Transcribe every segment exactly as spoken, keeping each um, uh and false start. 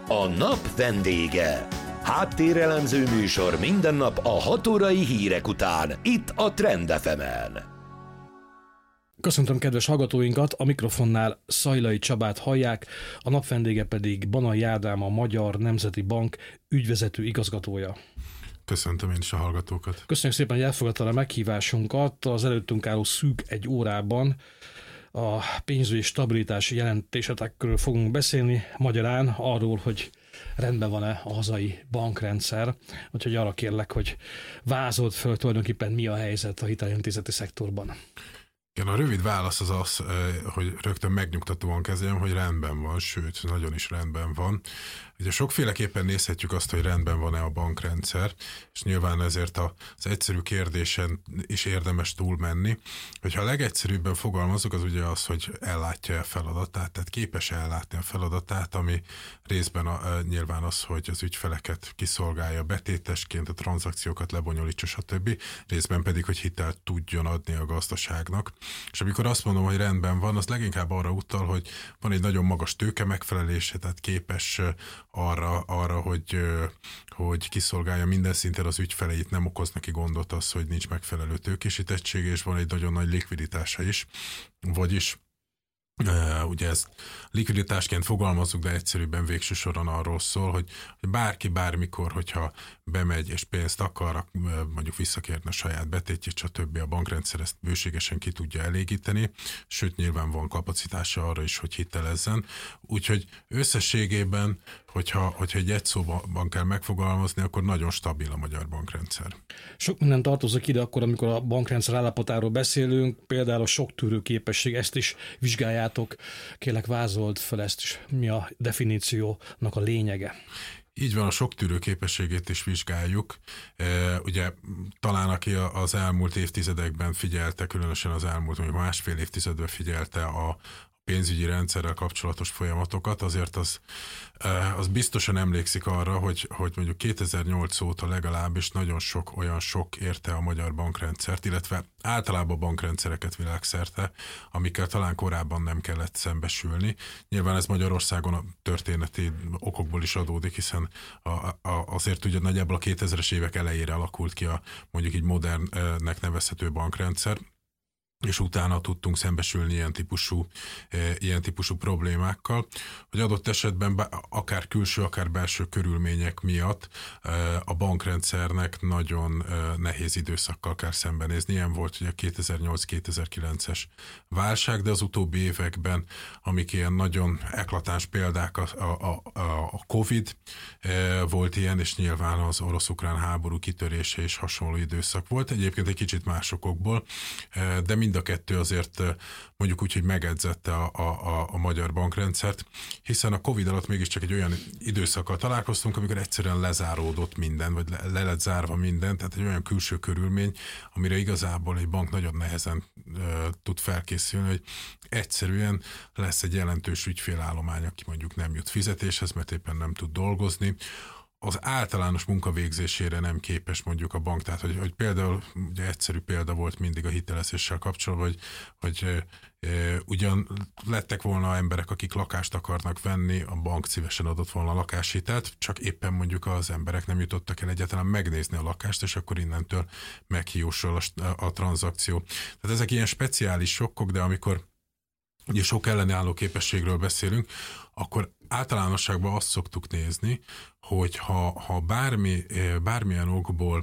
A nap vendége. Háttérelemző műsor minden nap a hat órai hírek után, itt a Trend ef emen. Köszöntöm kedves hallgatóinkat, a mikrofonnál Szajlai Csabát hallják, a nap vendége pedig Banai Ádám, a Magyar Nemzeti Bank ügyvezető igazgatója. Köszöntöm én is a hallgatókat. Köszönjük szépen, hogy elfogadta a meghívásunkat. Az előttünk álló szűk egy órában a pénzügyi stabilitási jelentésetekről fogunk beszélni, magyarán arról, hogy rendben van-e a hazai bankrendszer. Úgyhogy arra kérlek, hogy vázold föl tulajdonképpen mi a helyzet a hitelintézeti szektorban. Igen, a rövid válasz az az, hogy rögtön megnyugtatóan kezdjem, hogy rendben van, sőt, nagyon is rendben van. Ugye sokféleképpen nézhetjük azt, hogy rendben van-e a bankrendszer, és nyilván ezért az egyszerű kérdésen is érdemes túlmenni. Hogyha a legegyszerűbben fogalmazunk, az ugye az, hogy ellátja a feladatát, tehát képes ellátni a feladatát, ami részben a, nyilván az, hogy az ügyfeleket kiszolgálja betétesként, a tranzakciókat lebonyolítsa, stb. Részben pedig, hogy hitelt tudjon adni a gazdaságnak. És amikor azt mondom, hogy rendben van, az leginkább arra utal, hogy van egy nagyon magas tőke megfelelése, tehát képes arra, arra hogy, hogy kiszolgálja minden szinten az ügyfeleit, nem okoz neki gondot az, hogy nincs megfelelő tőkésítettsége, és van egy nagyon nagy likviditása is, vagyis Uh, ugye ezt likviditásként fogalmazzuk, de egyszerűbben végső soron arról szól, hogy, hogy bárki bármikor, hogyha bemegy és pénzt akar, mondjuk visszakérne a saját betétjét, stb. A bankrendszer ezt bőségesen ki tudja elégíteni, sőt nyilván van kapacitása arra is, hogy hitelezzen. Úgyhogy összességében, hogyha, hogyha egy egy szóban kell megfogalmazni, akkor nagyon stabil a magyar bankrendszer. Sok minden tartozik ide akkor, amikor a bankrendszer állapotáról beszélünk, például a soktűrő képesség, ezt is vizsgálják. Kérlek, vázold fel ezt is, mi a definíciónak a lényege. Így van, a soktűrő képességét is vizsgáljuk. E, ugye talán aki az elmúlt évtizedekben figyelte, különösen az elmúlt mondjuk másfél évtizedben figyelte a pénzügyi rendszerrel kapcsolatos folyamatokat, azért az, az biztosan emlékszik arra, hogy, hogy mondjuk kétezer-nyolc óta legalábbis nagyon sok olyan sok érte a magyar bankrendszert, illetve általában a bankrendszereket világszerte, amikkel talán korábban nem kellett szembesülni. Nyilván ez Magyarországon a történeti okokból is adódik, hiszen a, a, azért ugye nagyjából a kétezres évek elejére alakult ki a mondjuk így modernnek nevezhető bankrendszer, és utána tudtunk szembesülni ilyen típusú, ilyen típusú problémákkal, hogy adott esetben akár külső, akár belső körülmények miatt a bankrendszernek nagyon nehéz időszakkal kell szembenézni. Ilyen volt ugye a kétezer-nyolc-kétezer-kilences válság, de az utóbbi években, amik ilyen nagyon eklatáns példák, a, a, a, a Covid volt ilyen, és nyilván az orosz-ukrán háború kitörése is hasonló időszak volt. Egyébként egy kicsit más okokból, de mind a kettő azért mondjuk úgy, hogy megedzette a, a, a magyar bankrendszert, hiszen a Covid alatt mégiscsak egy olyan időszakkal találkoztunk, amikor egyszerűen lezáródott minden, vagy le, le lett zárva minden, tehát egy olyan külső körülmény, amire igazából egy bank nagyon nehezen uh, tud felkészülni, hogy egyszerűen lesz egy jelentős ügyfélállomány, aki mondjuk nem jut fizetéshez, mert éppen nem tud dolgozni, az általános munkavégzésére nem képes mondjuk a bank, tehát hogy, hogy például, ugye egyszerű példa volt mindig a hitelezéssel kapcsolatban, hogy, hogy e, ugyan lettek volna emberek, akik lakást akarnak venni, a bank szívesen adott volna lakáshitelt, csak éppen mondjuk az emberek nem jutottak el egyáltalán megnézni a lakást, és akkor innentől meghiúsul a, a tranzakció. Tehát ezek ilyen speciális sokkok, de amikor ugye sok ellenálló képességről beszélünk, akkor általánosságban azt szoktuk nézni, hogy ha, ha bármi, bármilyen okból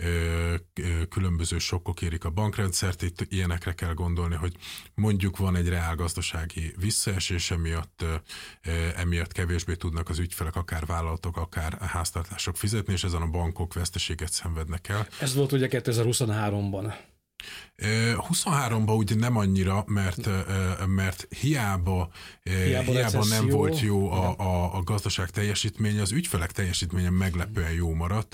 ö, ö, különböző sokkok érik a bankrendszert, itt ilyenekre kell gondolni, hogy mondjuk van egy reálgazdasági visszaesés, emiatt, ö, emiatt kevésbé tudnak az ügyfelek, akár vállalatok, akár háztartások fizetni, és ezen a bankok veszteséget szenvednek el. Ez volt ugye kétezer-huszonháromban. huszonháromban ugye nem annyira, mert, mert hiába, hiába, hiába nem volt jó a, a, a gazdaság teljesítménye, az ügyfelek teljesítménye meglepően jó maradt.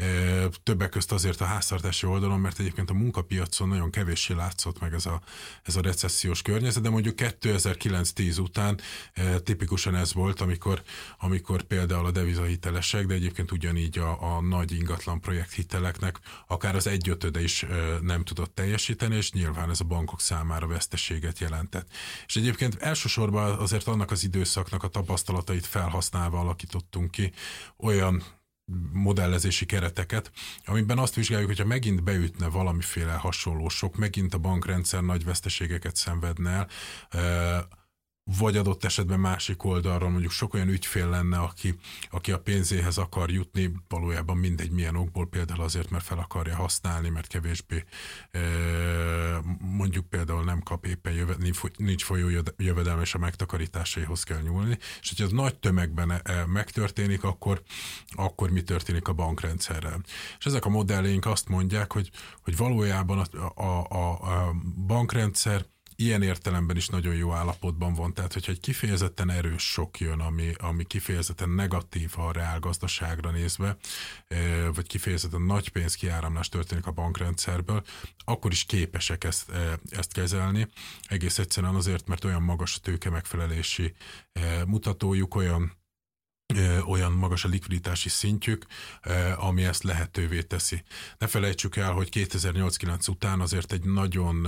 Többek közt azért a háztartási oldalon, mert egyébként a munkapiacon nagyon kevéssé látszott meg ez a, ez a recessziós környezet, de mondjuk kétezer-kilenc-tíz után tipikusan ez volt, amikor, amikor például a devizahitelesek, de egyébként ugyanígy a, a nagy ingatlan projekthiteleknek akár az egyötöde is nem tudott tudott teljesíteni, és nyilván ez a bankok számára veszteséget jelentett. És egyébként elsősorban azért annak az időszaknak a tapasztalatait felhasználva alakítottunk ki olyan modellezési kereteket, amiben azt vizsgáljuk, hogyha megint beütne valamiféle hasonló sok, megint a bankrendszer nagy veszteségeket szenvedne el, vagy adott esetben másik oldalról mondjuk sok olyan ügyfél lenne, aki, aki a pénzéhez akar jutni, valójában mindegy milyen okból, például azért, mert fel akarja használni, mert kevésbé mondjuk például nem kap éppen jövet, nincs folyó jövedelme, és a megtakarításaihoz kell nyúlni, és hogyha ez nagy tömegben megtörténik, akkor, akkor mi történik a bankrendszerrel. És ezek a modelléink azt mondják, hogy, hogy valójában a, a, a, a bankrendszer ilyen értelemben is nagyon jó állapotban van. Tehát, hogyha egy kifejezetten erős sok jön, ami, ami kifejezetten negatív a reálgazdaságra nézve, vagy kifejezetten nagy pénzkiáramlás történik a bankrendszerből, akkor is képesek ezt, ezt kezelni. Egész egyszerűen azért, mert olyan magas a tőke megfelelési mutatójuk, olyan olyan magas a likviditási szintjük, ami ezt lehetővé teszi. Ne felejtsük el, hogy kétezer-nyolc-kilenc után azért egy nagyon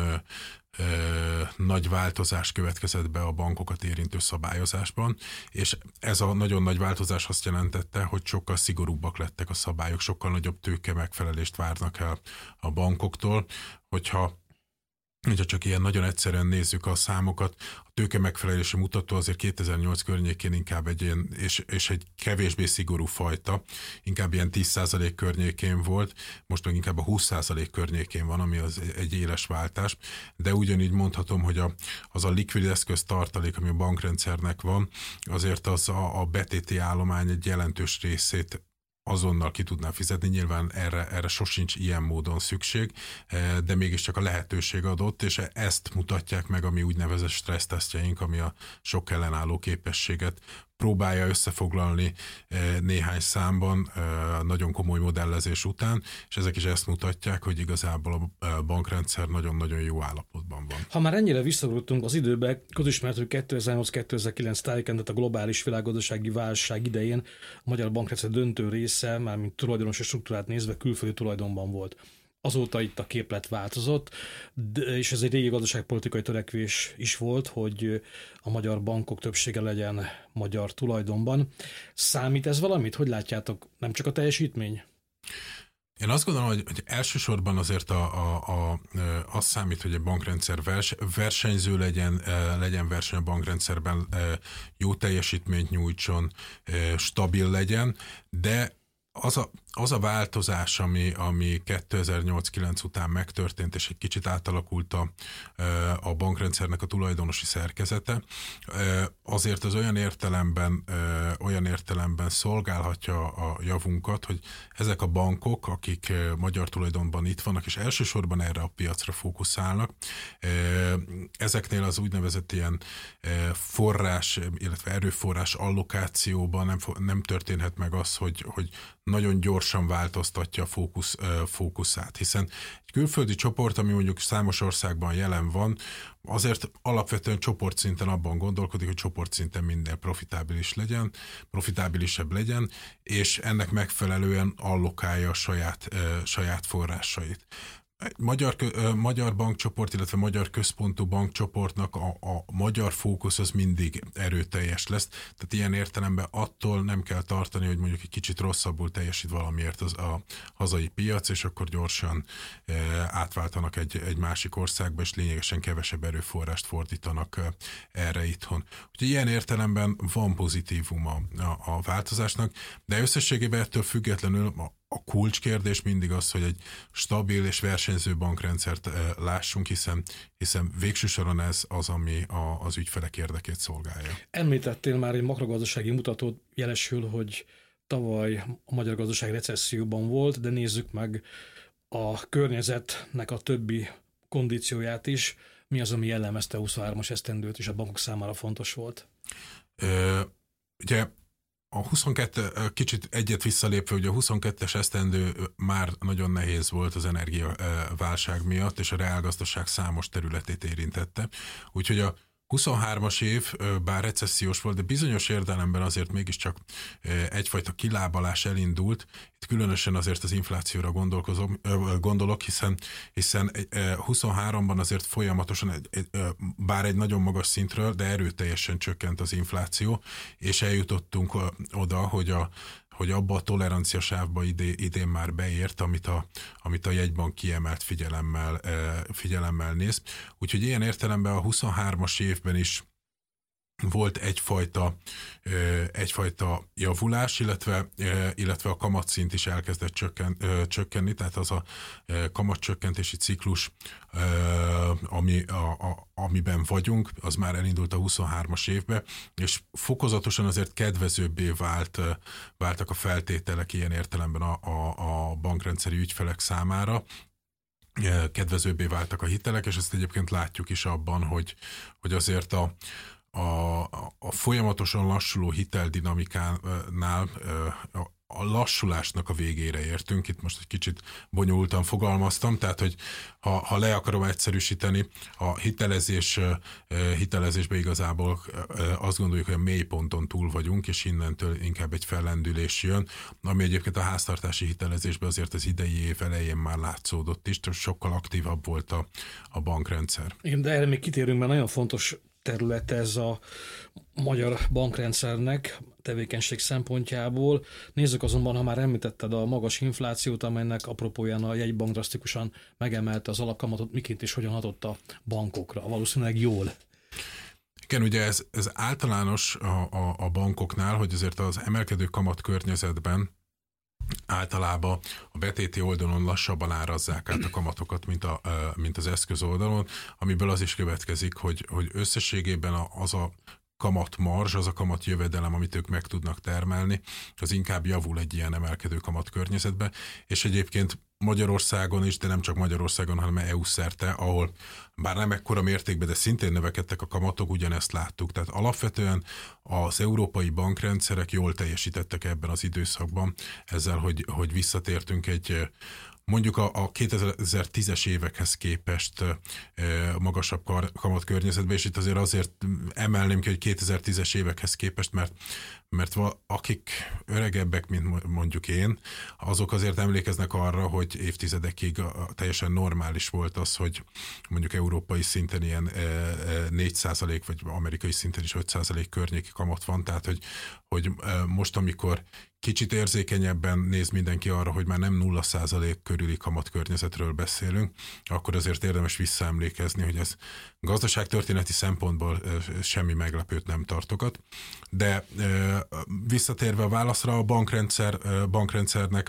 nagy változás következett be a bankokat érintő szabályozásban, és ez a nagyon nagy változás azt jelentette, hogy sokkal szigorúbbak lettek a szabályok, sokkal nagyobb tőke megfelelést várnak el a bankoktól, hogyha hogyha csak ilyen nagyon egyszerűen nézzük a számokat, a tőke megfelelési mutató azért kétezer-nyolc környékén inkább egy ilyen, és, és egy kevésbé szigorú fajta, inkább ilyen tíz százalék környékén volt, most meg inkább a húsz százalék környékén van, ami az egy éles váltás, de ugyanígy mondhatom, hogy a, az a likvid eszköz tartalék, ami a bankrendszernek van, azért az a, a betéti állomány egy jelentős részét azonnal ki tudná fizetni, nyilván erre, erre sosincs ilyen módon szükség, de mégiscsak a lehetőség adott, és ezt mutatják meg a mi úgynevezett stressztesztjeink, ami a sok ellenálló képességet próbálja összefoglalni néhány számban, nagyon komoly modellezés után, és ezek is ezt mutatják, hogy igazából a bankrendszer nagyon-nagyon jó állapotban van. Ha már ennyire visszagrottunk az időbe, közismert, hogy kétezer-nyolc-kétezer-kilenc tájéken, tehát a globális világgazdasági válság idején a magyar bankrendszer döntő része, mármint tulajdonosi struktúrát nézve, külföldi tulajdonban volt. Azóta itt a képlet változott, és ez egy régi gazdaságpolitikai törekvés is volt, hogy a magyar bankok többsége legyen magyar tulajdonban. Számít ez valamit? Hogy látjátok? Nem csak a teljesítmény? Én azt gondolom, hogy, hogy elsősorban azért a, a, a, az számít, hogy a bankrendszer vers, versenyző legyen, legyen verseny a bankrendszerben, jó teljesítményt nyújtson, stabil legyen, de Az a, az a változás, ami, ami kétezer-nyolc-kilenc után megtörtént, és egy kicsit átalakult a, a bankrendszernek a tulajdonosi szerkezete, azért az olyan értelemben, olyan értelemben szolgálhatja a javunkat, hogy ezek a bankok, akik magyar tulajdonban itt vannak, és elsősorban erre a piacra fókuszálnak, ezeknél az úgynevezett ilyen forrás, illetve erőforrás allokációban nem, nem történhet meg az, hogy, hogy nagyon gyorsan változtatja a fókusz, fókuszát, hiszen egy külföldi csoport, ami mondjuk számos országban jelen van, azért alapvetően csoportszinten abban gondolkodik, hogy csoportszinten minden profitábilis legyen, profitábilisebb legyen, és ennek megfelelően allokálja a saját, saját forrásait. Egy magyar, magyar bankcsoport, illetve magyar központú bankcsoportnak a, a magyar fókusz az mindig erőteljes lesz. Tehát ilyen értelemben attól nem kell tartani, hogy mondjuk egy kicsit rosszabbul teljesít valamiért az a hazai piac, és akkor gyorsan e, átváltanak egy, egy másik országba, és lényegesen kevesebb erőforrást fordítanak e, erre itthon. Úgyhogy ilyen értelemben van pozitívum a, a, a változásnak, de összességében ettől függetlenül a A kulcskérdés mindig az, hogy egy stabil és versenyző bankrendszert lássunk, hiszen, hiszen végső soron ez az, ami a, az ügyfelek érdekét szolgálja. Említettél már egy makrogazdasági mutatót, jelesül, hogy tavaly a magyar gazdaság recesszióban volt, de nézzük meg a környezetnek a többi kondícióját is. Mi az, ami jellemezte a huszonhármas esztendőt, és a bankok számára fontos volt? Ö, ugye a huszonkettő, kicsit egyet visszalépve, hogy a huszonkettes esztendő már nagyon nehéz volt az energiaválság miatt, és a reálgazdaság számos területét érintette. Úgyhogy a huszonhármas év bár recessziós volt, de bizonyos értelemben azért mégiscsak egyfajta kilábalás elindult. Itt különösen azért az inflációra gondolkozom, gondolok, hiszen, hiszen huszonháromban azért folyamatosan, bár egy nagyon magas szintről, de erőteljesen csökkent az infláció, és eljutottunk oda, hogy a hogy abba a tolerancia sávba idén, idén már beért, amit a, amit a jegybank kiemelt figyelemmel, figyelemmel néz. Úgyhogy ilyen értelemben a huszonhármas évben is volt egyfajta, egyfajta javulás, illetve, illetve a kamatszint is elkezdett csökken, csökkenni, tehát az a kamatcsökkentési ciklus, ami, a, a, amiben vagyunk, az már elindult a huszonhármas évbe, és fokozatosan azért kedvezőbbé vált, váltak a feltételek ilyen értelemben a, a, a bankrendszeri ügyfelek számára, kedvezőbbé váltak a hitelek, és ezt egyébként látjuk is abban, hogy, hogy azért a A, a folyamatosan lassuló hiteldinamikánál a lassulásnak a végére értünk. Itt most egy kicsit bonyolultan fogalmaztam, tehát, hogy ha, ha le akarom egyszerűsíteni, a hitelezés, hitelezésben igazából azt gondoljuk, hogy a mélyponton túl vagyunk, és innentől inkább egy fellendülés jön, ami egyébként a háztartási hitelezésben azért az idei év elején már látszódott is, sokkal aktívabb volt a, a bankrendszer. Igen, de erre még kitérünk, mert nagyon fontos terület ez a magyar bankrendszernek tevékenység szempontjából. Nézzük azonban, ha már említetted a magas inflációt, amelynek apropóján a jegybank drasztikusan megemelte az alapkamatot, miként is hogyan hatott a bankokra. Valószínűleg jól. Igen, ugye ez, ez általános a, a, a bankoknál, hogy azért az emelkedő kamat környezetben általában a betéti oldalon lassabban árazzák át a kamatokat, mint, a, mint az eszköz oldalon, amiből az is következik, hogy, hogy összességében az a kamatmarzs, az a kamatjövedelem, amit ők meg tudnak termelni, az inkább javul egy ilyen emelkedő kamat környezetben, és egyébként Magyarországon is, de nem csak Magyarországon, hanem é u szerte, ahol bár nem ekkora mértékben, de szintén növekedtek a kamatok, ugyanezt láttuk. Tehát alapvetően az európai bankrendszerek jól teljesítettek ebben az időszakban, ezzel, hogy, hogy visszatértünk egy mondjuk a, a kétezer-tízes évekhez képest e, magasabb kar, kamat környezetben, és itt azért azért emelném ki, hogy kétezer-tízes évekhez képest, mert, mert akik öregebbek, mint mondjuk én, azok azért emlékeznek arra, hogy évtizedekig teljesen normális volt az, hogy mondjuk európai szinten ilyen e, e, négy százalék, vagy amerikai szinten is öt százalék környéki kamat van, tehát hogy, hogy e, most, amikor kicsit érzékenyebben néz mindenki arra, hogy már nem nulla százalék körüli kamatkörnyezetről beszélünk, akkor azért érdemes visszaemlékezni, hogy ez gazdaságtörténeti szempontból semmi meglepőt nem tartogat. De visszatérve a válaszra, a bankrendszer, bankrendszernek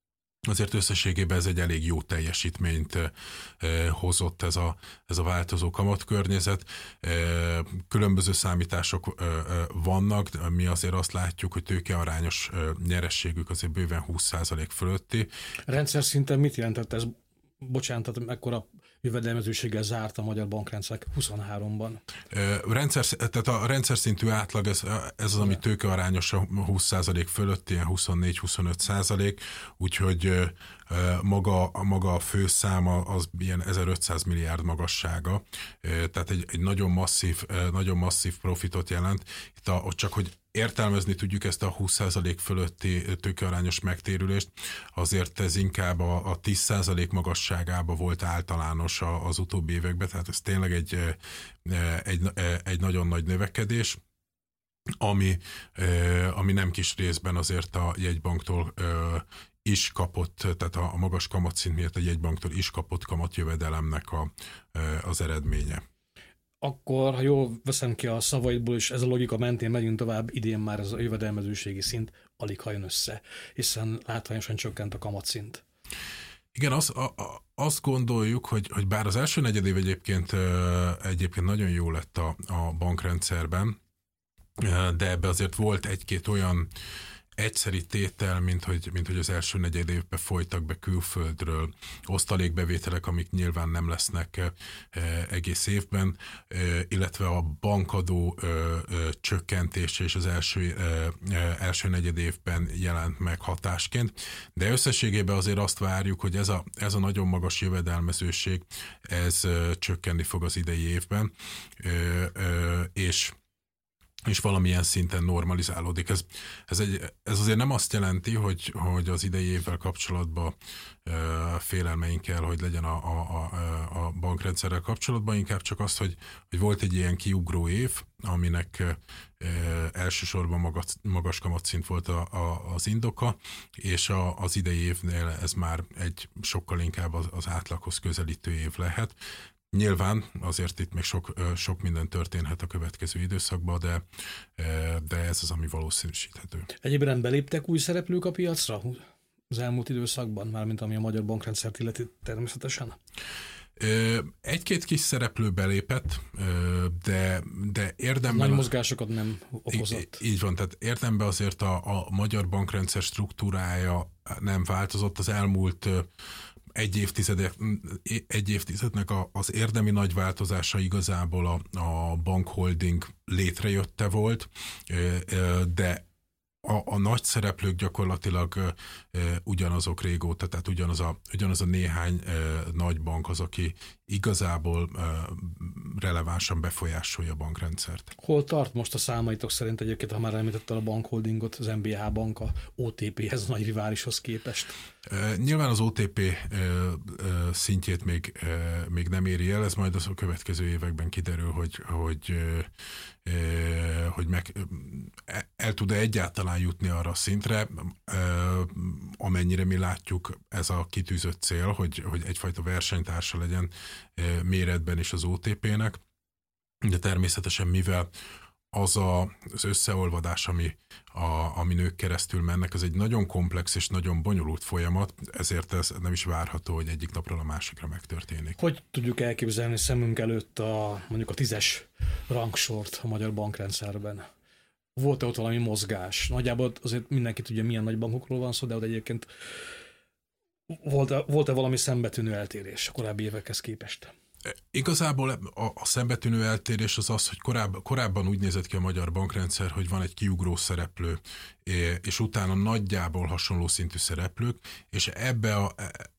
azért összességében ez egy elég jó teljesítményt eh, hozott ez a, ez a változó kamatkörnyezet. Eh, különböző számítások eh, vannak, mi azért azt látjuk, hogy tőkearányos eh, nyerességük azért bőven húsz százalék fölötti. Rendszer szinten mit jelentett ez? Bocsánat, tehát mekkora jövedelmezőséggel zárt a magyar bankrendszer huszonháromban? Rendszer, tehát a rendszer szintű átlag, ez, ez az, ami tőkearányos a húsz százalék fölött, ilyen huszonnégy-huszonöt százalék, úgyhogy maga, maga a főszáma az ilyen ezerötszáz milliárd magassága, tehát egy, egy nagyon masszív, nagyon masszív profitot jelent. Itt a, csak hogy értelmezni tudjuk ezt a húsz százalék fölötti tőkearányos megtérülést, azért ez inkább a, a tíz százalék magasságába volt általános az utóbbi években, tehát ez tényleg egy, egy, egy nagyon nagy növekedés, ami, ami nem kis részben azért a jegybanktól is kapott, tehát a magas kamatszint miatt a jegybanktól is kapott kamatjövedelemnek a, az eredménye. Akkor, ha jól veszem ki a szavaidból, és ez a logika mentén megyünk tovább, idén már ez a jövedelmezőségi szint alig ha jön össze, hiszen látványosan csökkent a kamatszint. Igen, az, a, a, azt gondoljuk, hogy, hogy bár az első negyedév egyébként, egyébként nagyon jó lett a, a bankrendszerben, de ebbe azért volt egy-két olyan egyszeri tétel, mint hogy, mint hogy az első negyed évben folytak be külföldről osztalékbevételek, amik nyilván nem lesznek egész évben, illetve a bankadó csökkentése és az első, első negyed évben jelent meg hatásként, de összességében azért azt várjuk, hogy ez a, ez a nagyon magas jövedelmezőség, ez csökkenni fog az idei évben, és és valamilyen szinten normalizálódik. Ez, ez, egy, ez azért nem azt jelenti, hogy, hogy az idei évvel kapcsolatban uh, félelmeink kell, hogy legyen a, a, a, a bankrendszerrel kapcsolatban, inkább csak azt, hogy, hogy volt egy ilyen kiugró év, aminek uh, elsősorban magas, magas kamatszint volt a, a, az indoka, és a, az idei évnél ez már egy sokkal inkább az, az átlaghoz közelítő év lehet. Nyilván azért itt még sok, sok minden történhet a következő időszakban, de, de ez az, ami valószínűsíthető. Egyébként beléptek új szereplők a piacra az elmúlt időszakban, mármint ami a magyar bankrendszert illeti természetesen? Egy-két kis szereplő belépett, de, de érdemben... Nagy mozgásokat nem okozott. Így, így van, tehát érdemben azért a, a magyar bankrendszer struktúrája nem változott. Az elmúlt Egy, évtizedek, egy évtizednek az érdemi nagy változása igazából a, a bankholding létrejötte volt, de a, a nagy szereplők gyakorlatilag e, ugyanazok régóta, tehát ugyanaz a, ugyanaz a néhány e, nagy bank az, aki igazából e, relevánsan befolyásolja a bankrendszert. Hol tart most a számaitok szerint egyébként, ha már említetted a bankholdingot, az em bé há bank a o té péhez, a nagy riválishoz képest? E, nyilván az o té pé e, e, szintjét még, e, még nem éri el, ez majd az a következő években kiderül, hogy, hogy, e, e, hogy meg, el tud-e egyáltalán jutni arra a szintre, amennyire mi látjuk, ez a kitűzött cél, hogy, hogy egyfajta versenytársa legyen méretben is az o té pének, de természetesen mivel az a, az összeolvadás, ami, a, ami nők keresztül mennek, ez egy nagyon komplex és nagyon bonyolult folyamat, ezért ez nem is várható, hogy egyik napról a másikra megtörténik. Hogy tudjuk elképzelni szemünk előtt a, mondjuk a tízes rangsort a magyar bankrendszerben? Volt-e ott valami mozgás? Nagyjából azért mindenki tudja, milyen nagy bankokról van szó, de ott egyébként volt-e, volt-e valami szembetűnő eltérés a korábbi évekhez képest? Igazából a, a szembetűnő eltérés az az, hogy korább, korábban úgy nézett ki a magyar bankrendszer, hogy van egy kiugró szereplő, és utána nagyjából hasonló szintű szereplők, és ebbe, a,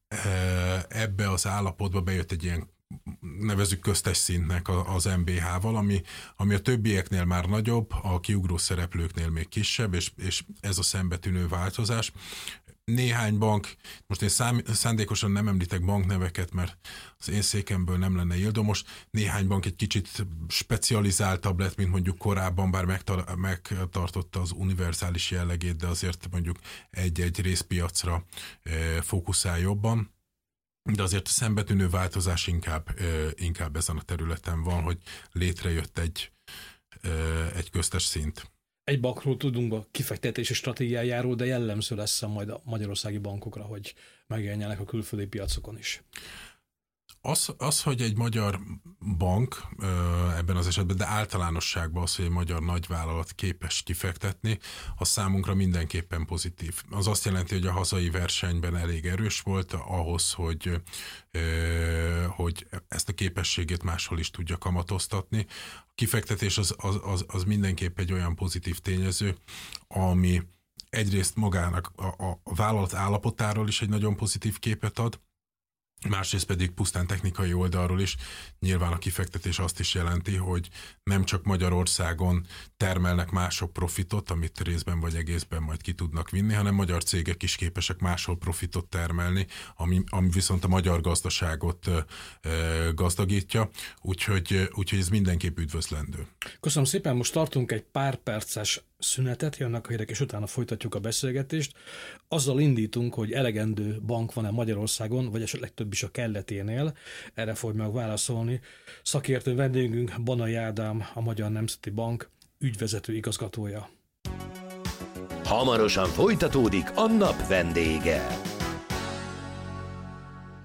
ebbe az állapotba bejött egy ilyen, nevezzük köztes szintnek az em bé há-val, ami, ami a többieknél már nagyobb, a kiugró szereplőknél még kisebb, és, és ez a szembetűnő változás. Néhány bank, most én szám, szándékosan nem említek bankneveket, mert az én székemből nem lenne ildomos, néhány bank egy kicsit specializáltabb lett, mint mondjuk korábban, bár megtar- megtartotta az univerzális jellegét, de azért mondjuk egy-egy részpiacra e, fókuszál jobban. De azért a szembetűnő változás inkább, inkább ezen a területen van, hogy létrejött egy, egy köztes szint. Egy bankról tudunk a kifektetési stratégiájáról, de jellemző lesz majd a magyarországi bankokra, hogy megjelenjenek a külföldi piacokon is. Az, az, hogy egy magyar bank ebben az esetben, de általánosságban az, hogy egy magyar nagyvállalat képes kifektetni, az számunkra mindenképpen pozitív. Az azt jelenti, hogy a hazai versenyben elég erős volt ahhoz, hogy, hogy ezt a képességét máshol is tudja kamatoztatni. A kifektetés az, az, az, az mindenképp egy olyan pozitív tényező, ami egyrészt magának a, a, a vállalat állapotáról is egy nagyon pozitív képet ad, másrészt pedig pusztán technikai oldalról is nyilván a kifektetés azt is jelenti, hogy nem csak Magyarországon termelnek mások profitot, amit részben vagy egészben majd ki tudnak vinni, hanem magyar cégek is képesek máshol profitot termelni, ami, ami viszont a magyar gazdaságot e, gazdagítja, úgyhogy, úgyhogy ez mindenképp üdvözlendő. Köszönöm szépen, most tartunk egy pár perces szünetet, jönnek a hírek, és utána folytatjuk a beszélgetést. Azzal indítunk, hogy elegendő bank van-e Magyarországon, vagy esetleg több is a kelleténél. Erre fog meg válaszolni szakértő vendégünk, Banai Ádám, a Magyar Nemzeti Bank ügyvezető igazgatója. Hamarosan folytatódik a nap vendége.